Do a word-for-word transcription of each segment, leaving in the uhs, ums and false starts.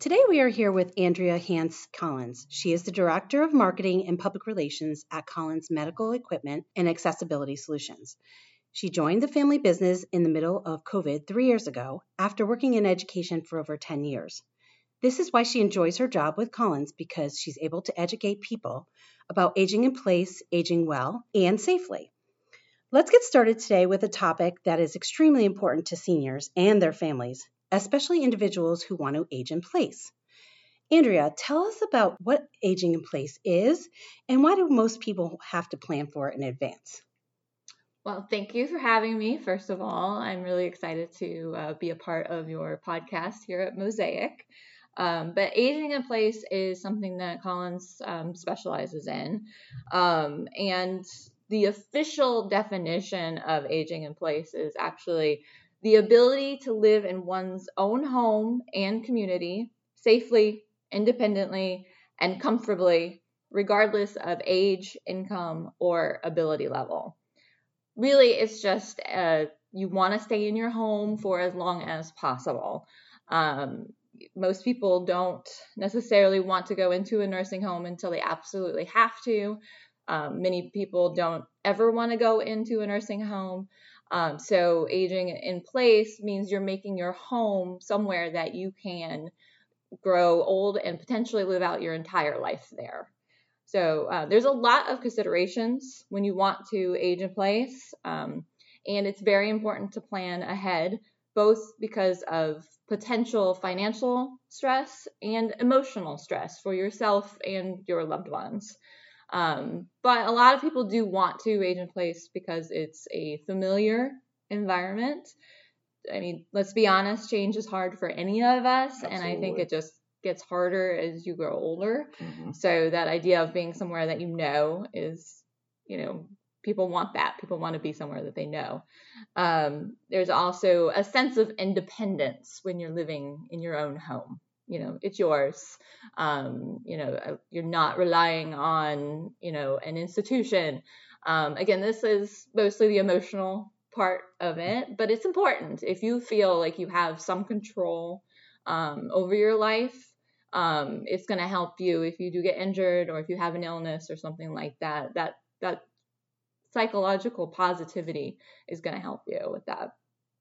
Today we are here with Andrea Hance Collins. She is the Director of Marketing and Public Relations at Collins Medical Equipment and Accessibility Solutions. She joined the family business in the middle of COVID three years ago after working in education for over ten years. This is why she enjoys her job with Collins, because she's able to educate people about aging in place, aging well, and safely. Let's get started today with a topic that is extremely important to seniors and their families, especially individuals who want to age in place. Andrea, tell us about what aging in place is and why do most people have to plan for it in advance? Well, thank you for having me, first of all. I'm really excited to uh, be a part of your podcast here at Mosaic. Um, but aging in place is something that Collins um, specializes in. Um, and the official definition of aging in place is actually the ability to live in one's own home and community safely, independently, and comfortably, regardless of age, income, or ability level. Really, it's just uh, you want to stay in your home for as long as possible. Um, most people don't necessarily want to go into a nursing home until they absolutely have to. Um, many people don't ever want to go into a nursing home. Um, so aging in place means you're making your home somewhere that you can grow old and potentially live out your entire life there. So uh, there's a lot of considerations when you want to age in place, um, and it's very important to plan ahead, both because of potential financial stress and emotional stress for yourself and your loved ones. Um, but a lot of people do want to age in place because it's a familiar environment. I mean, let's be honest, change is hard for any of us, Absolutely. And I think it just gets harder as you grow older. Mm-hmm. So that idea of being somewhere that you know is, you know, people want that. People want to be somewhere that they know. Um, there's also a sense of independence when you're living in your own home. You know, it's yours. Um, you know, you're not relying on, you know, an institution. Um, again, this is mostly the emotional part of it, but it's important. If you feel like you have some control um, over your life, um, it's going to help you if you do get injured or if you have an illness or something like that. That that psychological positivity is going to help you with that.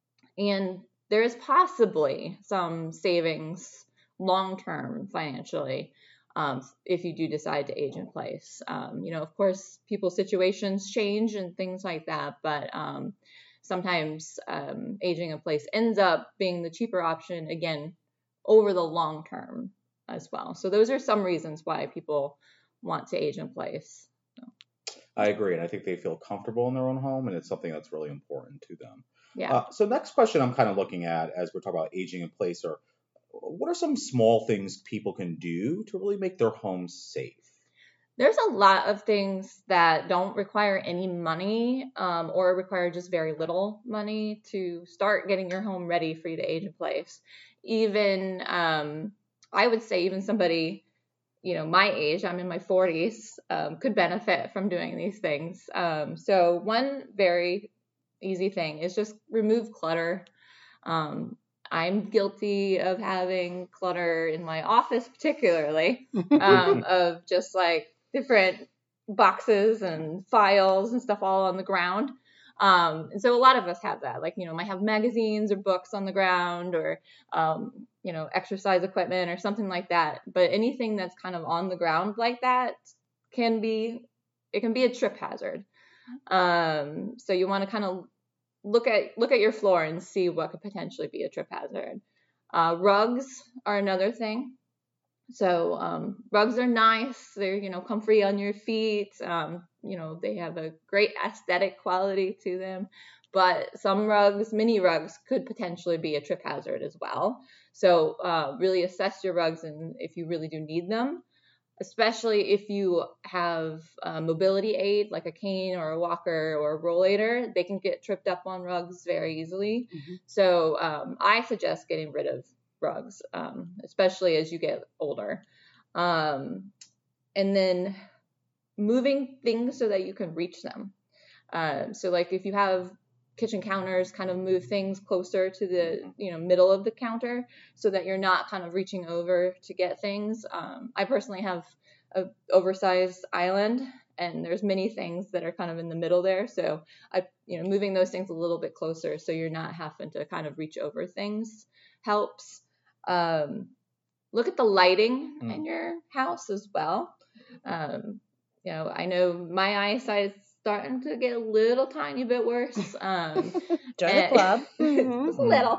And there is possibly some savings long-term financially um, if you do decide to age in place. Um, you know, of course, people's situations change and things like that, but um, sometimes um, aging in place ends up being the cheaper option, again, over the long term as well. So those are some reasons why people want to age in place. So. I agree. And I think they feel comfortable in their own home, and it's something that's really important to them. Yeah. Uh, so next question I'm kind of looking at as we're talking about aging in place are, what are some small things people can do to really make their home safe? There's a lot of things that don't require any money um, or require just very little money to start getting your home ready for you to age in place. Even, um, I would say even somebody, you know, my age, I'm in my forties, um, could benefit from doing these things. Um, so one very easy thing is just remove clutter. Um, I'm guilty of having clutter in my office, particularly, um, of just like different boxes and files and stuff all on the ground. Um, and so a lot of us have that, like, you know, might have magazines or books on the ground or, um, you know, exercise equipment or something like that. But anything that's kind of on the ground like that can be, it can be a trip hazard. Um, so you want to kind of look at, look at your floor and see what could potentially be a trip hazard. Uh, rugs are another thing. So um, rugs are nice. They're, you know, comfy on your feet. Um, you know, they have a great aesthetic quality to them. But some rugs, mini rugs, could potentially be a trip hazard as well. So uh, really assess your rugs and if you really do need them, especially if you have a mobility aid like a cane or a walker or a rollator. They can get tripped up on rugs very easily. Mm-hmm. So um, I suggest getting rid of rugs, um, especially as you get older. Um, and then moving things so that you can reach them. Uh, so like if you have kitchen counters, kind of move things closer to the, you know, middle of the counter so that you're not kind of reaching over to get things. Um, I personally have a oversized island, and there's many things that are kind of in the middle there. So I, you know, moving those things a little bit closer so you're not having to kind of reach over things helps. Um, look at the lighting mm. in your house as well. Um, you know, I know my eyesight is starting to get a little tiny bit worse. Um, Join the club. Mm-hmm. Just a little.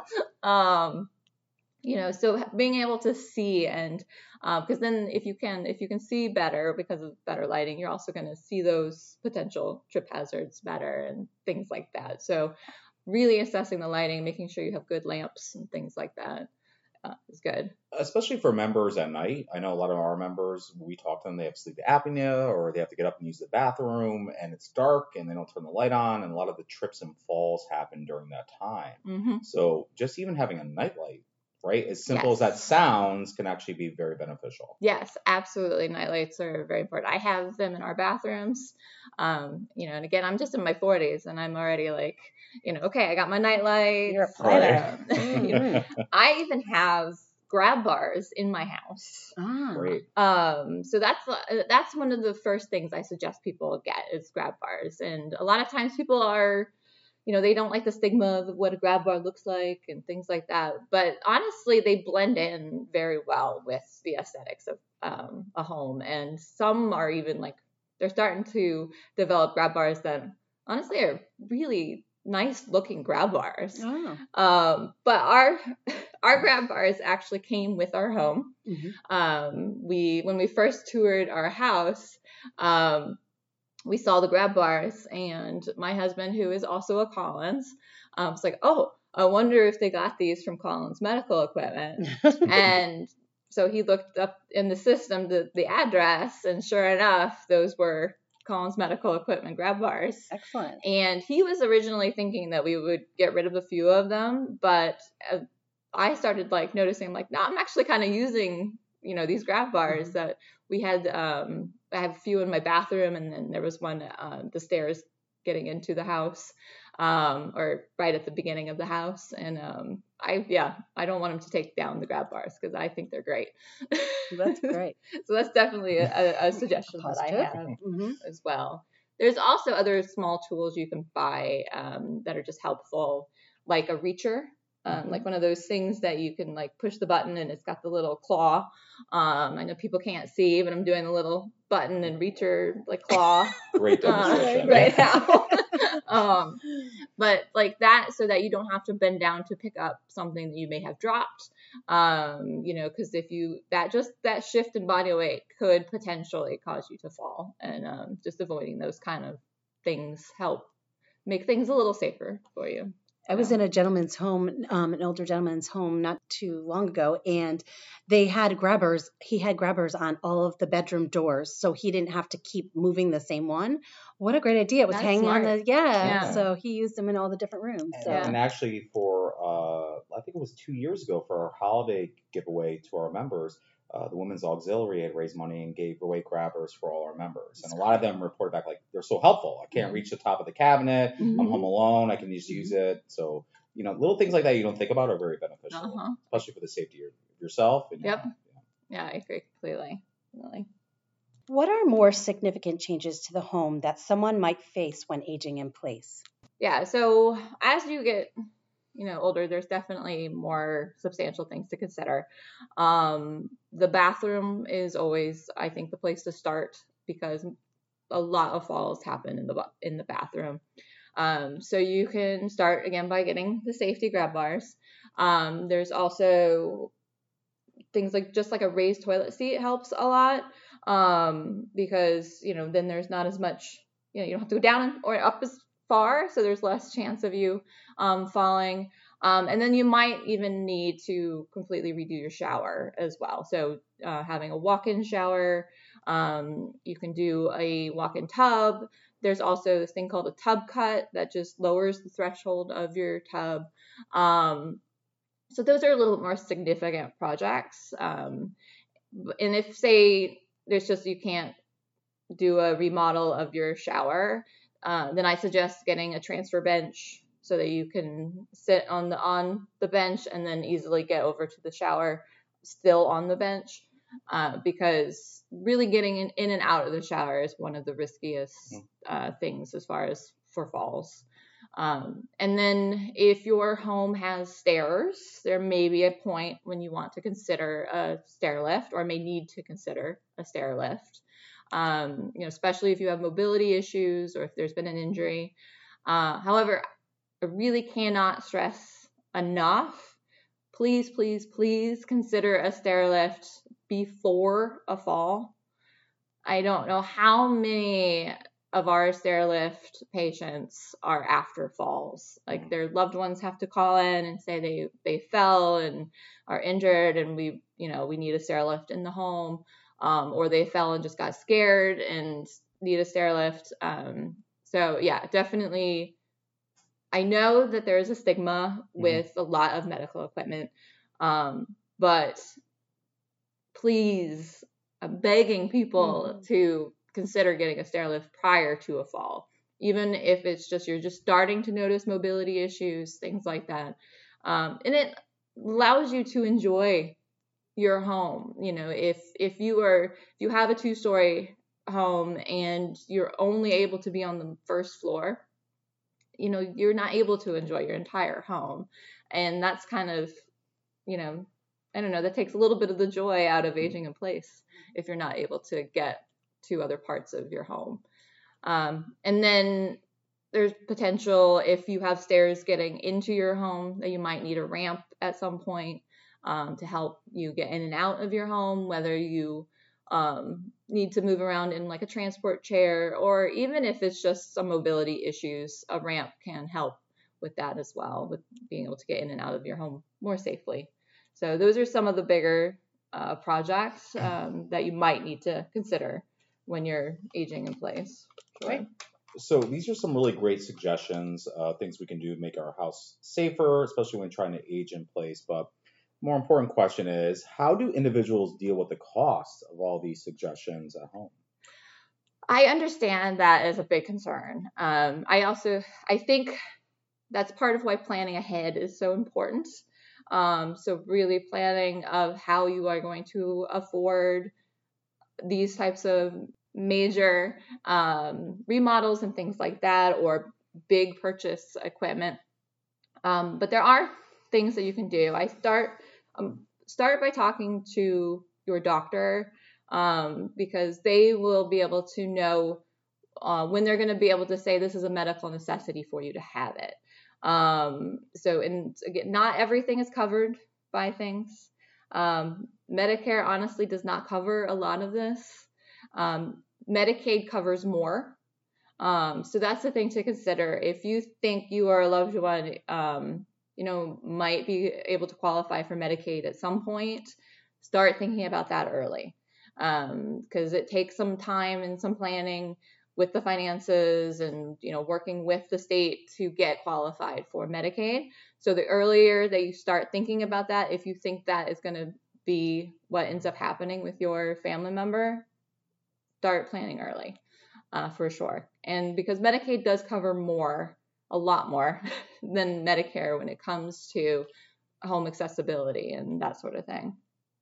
Um, you know, so being able to see, and because um, then if you can, if you can see better because of better lighting, you're also going to see those potential trip hazards better and things like that. So really assessing the lighting, making sure you have good lamps and things like that uh, is good. Especially for members at night. I know a lot of our members, we talk to them, they have sleep apnea or they have to get up and use the bathroom and it's dark and they don't turn the light on, and a lot of the trips and falls happen during that time. Mm-hmm. So just even having a nightlight, right, as simple Yes. as that sounds, can actually be very beneficial. Yes, absolutely. Nightlights are very important. I have them in our bathrooms. Um, you know, and again, I'm just in my forties and I'm already like, you know, okay, I got my nightlights. You're a planner. Um, you know, I even have grab bars in my house. Ah. Great. Um, so that's that's one of the first things I suggest people get is grab bars. And a lot of times people are, you know, they don't like the stigma of what a grab bar looks like and things like that. But honestly, they blend in very well with the aesthetics of um, a home. And some are even like, they're starting to develop grab bars that honestly are really nice looking grab bars. Oh. Um, but our our grab bars actually came with our home. Mm-hmm. Um, we when we first toured our house, um, we saw the grab bars, and my husband, who is also a Collins, um, was like, "Oh, I wonder if they got these from Collins Medical Equipment." And so he looked up in the system the, the address, and sure enough, those were Collins Medical Equipment grab bars. Excellent. And he was originally thinking that we would get rid of a few of them, but uh, I started like noticing, like, no, I'm actually kind of using, you know, these grab bars mm-hmm. that we had. Um, I have a few in my bathroom, and then there was one uh, the stairs getting into the house, um, or right at the beginning of the house. And um, I, yeah, I don't want him to take down the grab bars because I think they're great. That's great. So that's definitely a, a suggestion that I have mm-hmm. as well. There's also other small tools you can buy um, that are just helpful, like a reacher. Um, mm-hmm. Like one of those things that you can like push the button and it's got the little claw. Um, I know people can't see, but I'm doing the little button and reacher like claw. Great demonstration. Uh, right now. um, but like that, so that you don't have to bend down to pick up something that you may have dropped. Um, you know, because if you that just that shift in body weight could potentially cause you to fall, and um, just avoiding those kind of things help make things a little safer for you. I was in a gentleman's home, um, an older gentleman's home not too long ago, and they had grabbers. He had grabbers on all of the bedroom doors, so he didn't have to keep moving the same one. What a great idea. It was That's hanging smart. on the, yeah, Yeah. So he used them in all the different rooms. So. And, and actually for, uh, I think it was two years ago for our holiday giveaway to our members, Uh, the Women's Auxiliary had raised money and gave away grabbers for all our members. And a lot of them report back like, they're so helpful. I can't reach the top of the cabinet. Mm-hmm. I'm home alone. I can just use it. So, you know, little things like that you don't think about are very beneficial, Uh-huh. especially for the safety of yourself. And Yep. Your, Yeah, I agree completely. Really. What are more significant changes to the home that someone might face when aging in place? Yeah, so as you get you know, older, there's definitely more substantial things to consider. Um, the bathroom is always, I think, the place to start because a lot of falls happen in the in the bathroom. Um, so you can start again by getting the safety grab bars. Um, there's also things like just like a raised toilet seat helps a lot um, because you know then there's not as much you know you don't have to go down or up as far, so there's less chance of you um, falling. Um, and then you might even need to completely redo your shower as well. So uh, having a walk-in shower, um, you can do a walk-in tub. There's also this thing called a tub cut that just lowers the threshold of your tub. Um, so those are a little bit more significant projects. Um, and if, say, there's just you can't do a remodel of your shower, Uh, then I suggest getting a transfer bench so that you can sit on the on the bench and then easily get over to the shower still on the bench, uh, because really getting in, in and out of the shower is one of the riskiest uh, things as far as for falls. Um, and then if your home has stairs, there may be a point when you want to consider a stair lift, or may need to consider a stair lift. Um, you know, especially if you have mobility issues or if there's been an injury. Uh, however, I really cannot stress enough, please, please, please consider a stair lift before a fall. I don't know how many of our stair lift patients are after falls. Like their loved ones have to call in and say they, they fell and are injured and we, you know, we need a stair lift in the home. Um, or they fell and just got scared and need a stair lift. Um, so yeah, definitely. I know that there is a stigma with mm-hmm. a lot of medical equipment, um, but please, I'm begging people mm-hmm. to consider getting a stair lift prior to a fall, even if it's just you're just starting to notice mobility issues, things like that. Um, and it allows you to enjoy your home. You know, if if you are if you have a two-story home and you're only able to be on the first floor, you know, you're not able to enjoy your entire home. And that's kind of, you know, I don't know, that takes a little bit of the joy out of aging in place if you're not able to get to other parts of your home. Um, and then there's potential if you have stairs getting into your home that you might need a ramp at some point um, to help you get in and out of your home, whether you um, need to move around in like a transport chair, or even if it's just some mobility issues, a ramp can help with that as well, with being able to get in and out of your home more safely. So those are some of the bigger uh, projects um, that you might need to consider when you're aging in place. Sure. Right. So these are some really great suggestions, uh, things we can do to make our house safer, especially when trying to age in place. But more important question is, how do individuals deal with the cost of all these suggestions at home? I understand that is a big concern. Um, I also, I think that's part of why planning ahead is so important. Um, so really planning of how you are going to afford these types of major um, remodels and things like that, or big purchase equipment. Um, but there are things that you can do. I start um, start by talking to your doctor um, because they will be able to know uh, when they're going to be able to say this is a medical necessity for you to have it. Um, so, and again, not everything is covered by things. Um, Medicare honestly does not cover a lot of this. Um, Medicaid covers more. Um, so that's the thing to consider. If you think you or a loved one, um, you know, might be able to qualify for Medicaid at some point, start thinking about that early. Um, because it takes some time and some planning with the finances and, you know, working with the state to get qualified for Medicaid. So the earlier that you start thinking about that, if you think that is going to be what ends up happening with your family member, start planning early, uh, for sure. And because Medicaid does cover more, a lot more than Medicare when it comes to home accessibility and that sort of thing.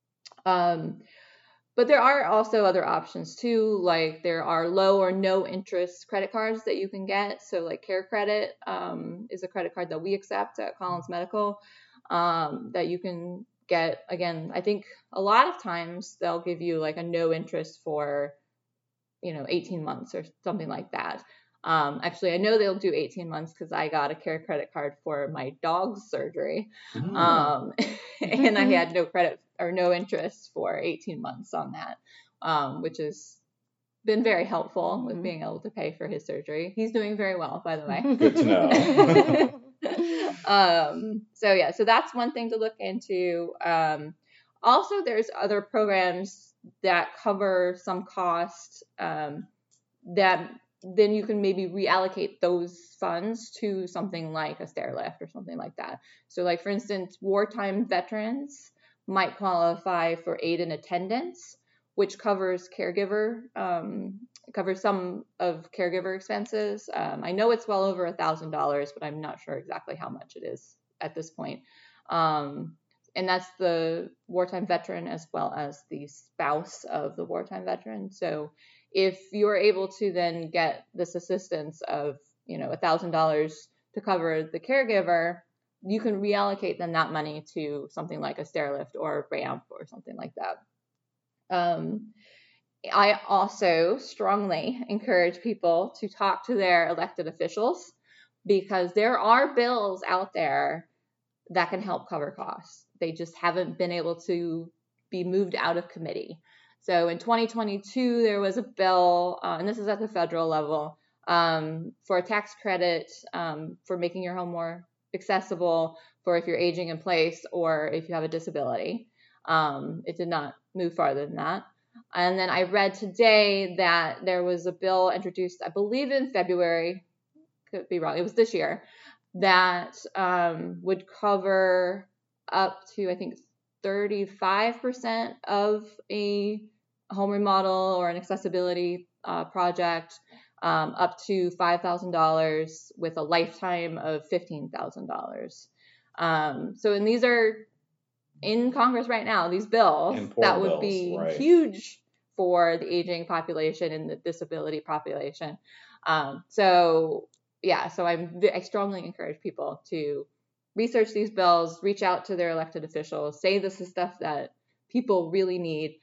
Um, But there are also other options too, like there are low or no interest credit cards that you can get. So like Care Credit um, is a credit card that we accept at Collins Medical um, that you can get. Again, I think a lot of times they'll give you like a no interest for, you know, eighteen months or something like that. Um, actually, I know they'll do eighteen months because I got a Care Credit card for my dog's surgery. Mm. Um, and I had no credit or no interest for eighteen months on that, um, which has been very helpful mm-hmm. with being able to pay for his surgery. He's doing very well, by the way. Good to know. um, so yeah, so that's one thing to look into. Um, also, there's other programs that cover some cost um, that then you can maybe reallocate those funds to something like a stair lift or something like that. So like, for instance, wartime veterans might qualify for aid in attendance, which covers caregiver um, covers some of caregiver expenses. Um, I know it's well over a thousand dollars, but I'm not sure exactly how much it is at this point. Um, and that's the wartime veteran as well as the spouse of the wartime veteran. So if you're able to then get this assistance of, you know, a thousand dollars to cover the caregiver, you can reallocate then that money to something like a stair lift or a ramp or something like that. Um, I also strongly encourage people to talk to their elected officials, because there are bills out there that can help cover costs. They just haven't been able to be moved out of committee. So in twenty twenty-two, there was a bill, uh, and this is at the federal level, um, for a tax credit um, for making your home more accessible for if you're aging in place or if you have a disability. Um, it did not move farther than that. And then I read today that there was a bill introduced, I believe in February, could be wrong, it was this year, that um, would cover up to, I think, thirty-five percent of a home remodel or an accessibility uh, project, um, up to five thousand dollars with a lifetime of fifteen thousand dollars. Um, so, and these are in Congress right now, these bills Important that would bills, be right. huge for the aging population and the disability population. Um, so, yeah, so I'm, I strongly encourage people to research these bills, reach out to their elected officials, say this is stuff that people really need.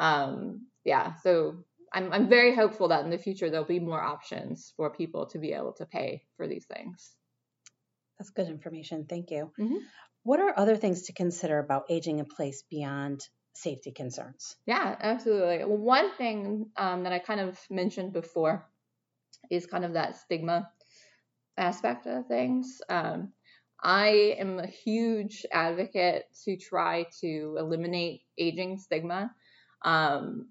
Um, yeah, so I'm, I'm very hopeful that in the future there'll be more options for people to be able to pay for these things. That's good information. Thank you. Mm-hmm. What are other things to consider about aging in place beyond safety concerns? Yeah, absolutely. Well, one thing um, that I kind of mentioned before is kind of that stigma aspect of things. Um, I am a huge advocate to try to eliminate aging stigma. Um,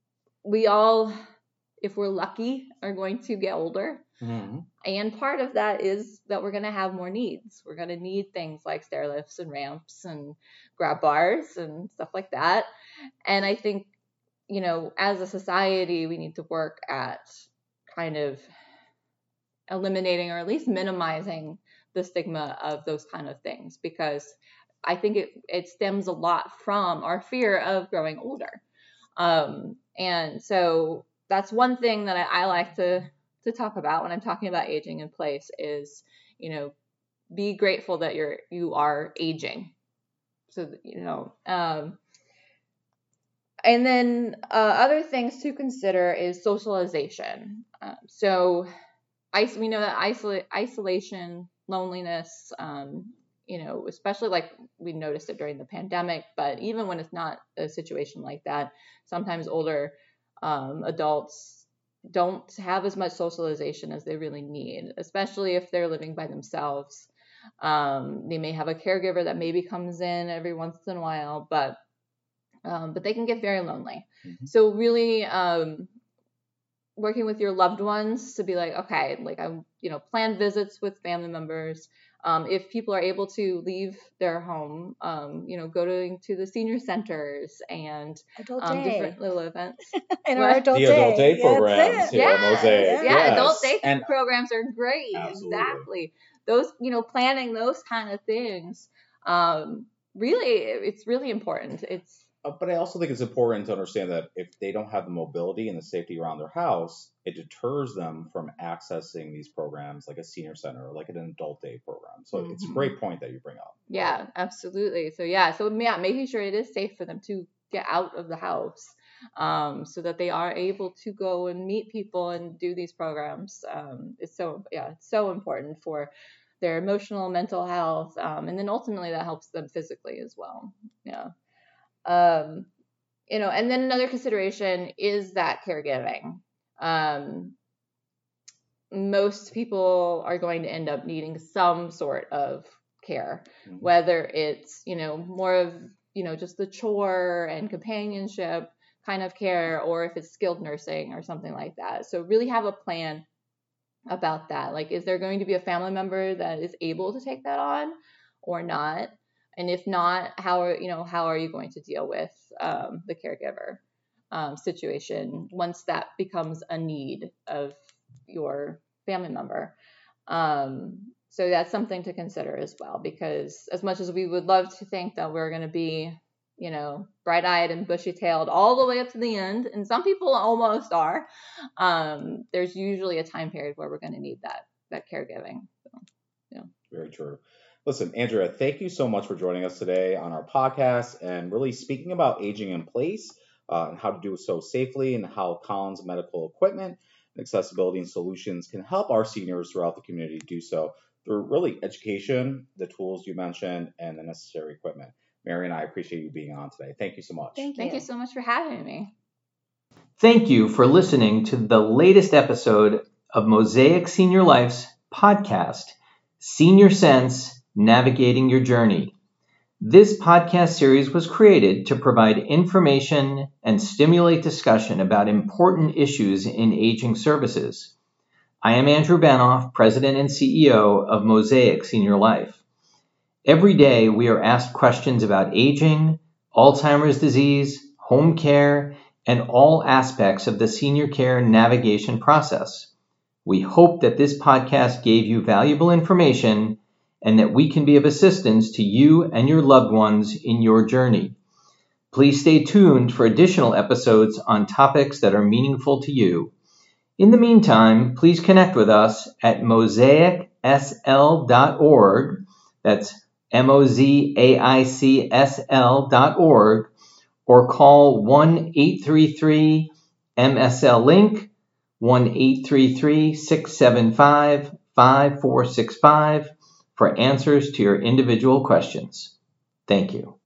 we all, if we're lucky, are going to get older. Mm-hmm. And part of that is that we're going to have more needs. We're going to need things like stair lifts and ramps and grab bars and stuff like that. And I think, you know, as a society, we need to work at kind of eliminating or at least minimizing the stigma of those kind of things, because I think it, it stems a lot from our fear of growing older. Um, and so that's one thing that I, I like to, to talk about when I'm talking about aging in place is, you know, be grateful that you're, you are aging. So, that, you know, um, and then uh, other things to consider is socialization. Uh, so I, we know that isola- isolation, loneliness, um, you know, especially like we noticed it during the pandemic, but even when it's not a situation like that, sometimes older um, adults don't have as much socialization as they really need, especially if they're living by themselves. Um, they may have a caregiver that maybe comes in every once in a while, but um, but they can get very lonely. Mm-hmm. So really, um, working with your loved ones to be like, okay, like I, you know, plan visits with family members. Um, if people are able to leave their home, um, you know, go to, to the senior centers and um, different little events. In our adult the day. adult day programs. Yeah, Mosaic. Yeah, yes. adult day and programs are great. Absolutely. Exactly. Those, you know, planning those kind of things. Um, really, it's really important. It's, Uh, but I also think it's important to understand that if they don't have the mobility and the safety around their house, it deters them from accessing these programs like a senior center or like an adult day program. So mm-hmm. It's a great point that you bring up. Yeah, right? Absolutely. So yeah, so yeah, making sure it is safe for them to get out of the house um, so that they are able to go and meet people and do these programs. Um, it's so, yeah, it's so important for their emotional, mental health. Um, and then ultimately that helps them physically as well. Yeah. Um, you know, and then another consideration is that caregiving. Um, most people are going to end up needing some sort of care, mm-hmm. whether it's, you know, more of, you know, just the chore and companionship kind of care, or if it's skilled nursing or something like that. So really have a plan about that. Like, is there going to be a family member that is able to take that on or not? And if not, how are, you know, how are you going to deal with um, the caregiver? um, situation once that becomes a need of your family member. Um, so that's something to consider as well, because as much as we would love to think that we're going to be, you know, bright-eyed and bushy-tailed all the way up to the end, and some people almost are, um, there's usually a time period where we're going to need that that caregiving. So, yeah. Very true. Listen, Andrea, thank you so much for joining us today on our podcast and really speaking about aging in place uh, and how to do so safely, and how Collins Medical Equipment and Accessibility and Solutions can help our seniors throughout the community do so through really education, the tools you mentioned, and the necessary equipment. Mary and I appreciate you being on today. Thank you so much. Thank you. Thank you so much for having me. Thank you for listening to the latest episode of Mosaic Senior Life's podcast, Senior Sense, Navigating Your Journey. This podcast series was created to provide information and stimulate discussion about important issues in aging services. I am Andrew Banoff, President and C E O of Mosaic Senior Life. Every day we are asked questions about aging, Alzheimer's disease, home care, and all aspects of the senior care navigation process. We hope that this podcast gave you valuable information and that we can be of assistance to you and your loved ones in your journey. Please stay tuned for additional episodes on topics that are meaningful to you. In the meantime, please connect with us at mosaic s l dot org. That's M O Z A I C S L dot org, or call one eight three three M S L link, one eight three three six seven five five four six five for answers to your individual questions. Thank you.